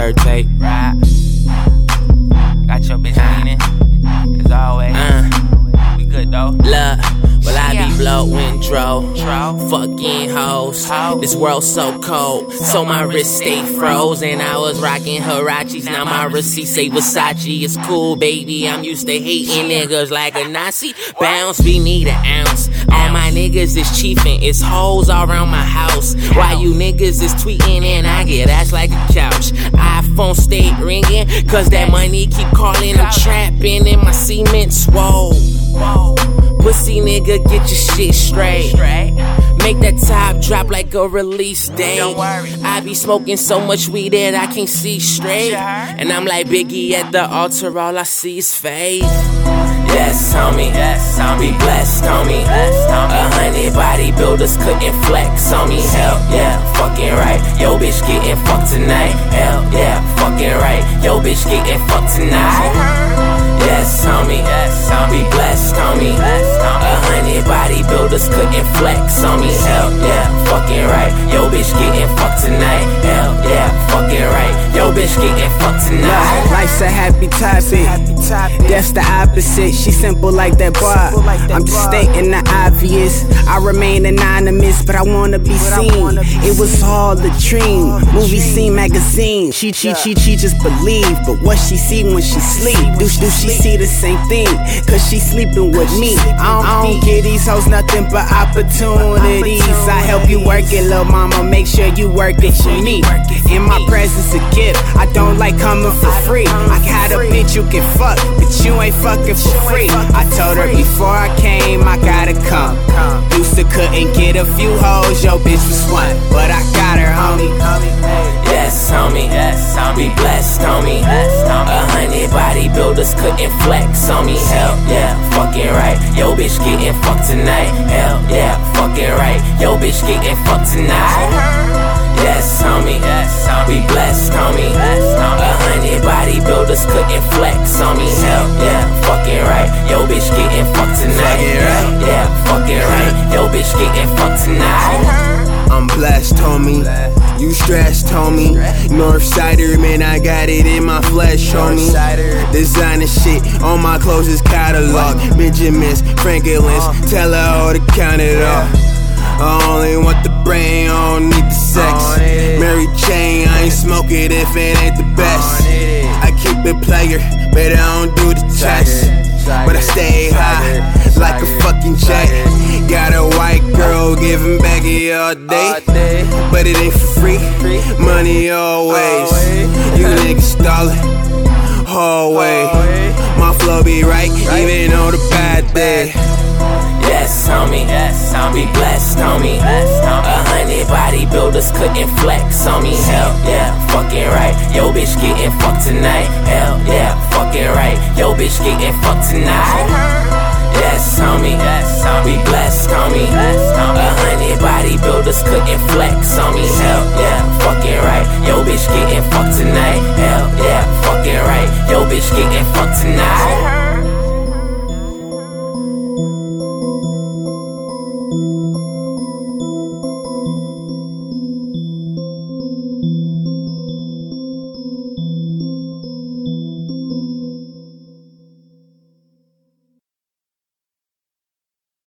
third tape. Right. Got your bitch leaning, as always. We good though. Look, well I be blowin' dro, fucking hoes. This world so cold, so my wrist stay frozen. I was rockin' Hirachis, now my receipts say Versace. It's cool, baby, I'm used to hating niggas like a Nazi. Bounce, we need an ounce. All my niggas is chiefin', it's hoes all around my house. While you niggas is tweetin' and I get ass like a couch. iPhone stay ringing, cause that money keep calling. I'm trappin' in my cement, whoa. Pussy nigga, get your shit straight. Make that top drop like a release date. I be smoking so much weed that I can't see straight. And I'm like Biggie at the altar, all I see is faith. Yes, homie, be blessed, homie. 100 bodybuilders couldn't flex on me. Hell yeah, fucking right. Yo, bitch getting fucked tonight. Hell yeah, fucking right. Yo, bitch getting fucked tonight. Yes, homie, be blessed, homie. 100 bodybuilders couldn't flex on me. Hell yeah, fucking right. Yo, bitch getting fucked tonight. Hell yeah, fucking right. Yo, bitch getting fucked tonight. Life's a happy topic. That's the opposite. She simple like that bar. I'm just stating the obvious. I remain anonymous, but I wanna be seen. It was all a dream. Movie scene, magazine. She just believe, but what she see when she sleep? Do she see the same thing? Cause she sleeping with me. I don't give these hoes nothing but opportunities. I help you work it, lil' mama. Make sure you work it for me. In my presence a gift. I don't like coming for free. I got a bitch you can fuck, but you ain't fucking for free. I told her before I came, I gotta come. Used to couldn't get a few hoes, yo bitch was one, but I got her, homie. Yes, homie, be blessed, homie. 100 bodybuilders couldn't flex on me. Hell yeah, fucking right. Yo bitch getting fucked tonight. Hell yeah, fucking right. Yo bitch getting fucked tonight. Yes, homie, be blessed, homie. 100 bodybuilders couldn't flex on me. Hell yeah, fucking right. Yo bitch getting fucked tonight. Hell yeah, fucking right. Yo bitch getting fucked tonight. I'm blessed, homie. You stressed, homie. Northsider, man, I got it in my flesh, homie. Designer shit on my clothes is catalog. Benjamins, Franklin's, tell her all to count it off. I only want the brain, I don't need the sex. Mary Jane, I ain't smoke it if it ain't the best. I keep it player, but I don't do the text. But I stay high, like a fucking jet. Got a white girl giving back it all day, but it ain't for free, money always. You niggas stallin', hallway. My flow be right, even on the bad day. Yes, homie, be blessed, homie. 100 bodybuilders couldn't flex on me. Hell yeah, fucking right. Yo bitch getting fucked tonight. Hell yeah, fucking right. Yo bitch getting fucked tonight. Yes, homie, be blessed, homie. 100 bodybuilders couldn't flex on me. Hell yeah, fucking right. Yo bitch getting fucked tonight. Hell yeah, fucking right. Yo bitch getting fucked tonight.